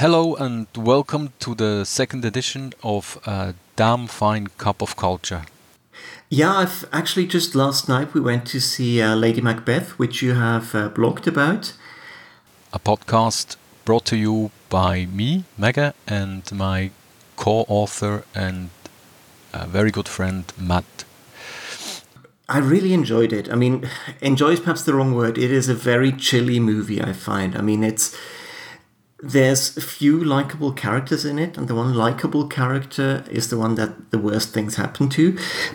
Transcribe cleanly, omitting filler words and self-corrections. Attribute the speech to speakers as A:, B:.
A: Hello and welcome to the second edition of a Damn Fine Cup of Culture,
B: Yeah, I've actually just last night we went to see Lady Macbeth, which you have blogged about.
A: a podcast brought to you by me, Mega, and my co-author and very good friend Matt.
B: I really enjoyed it. I mean, enjoy is perhaps the wrong word. It is a very chilly movie, I find. I mean, there's a few likable characters in it, and the one likable character is the one that the worst things happen to.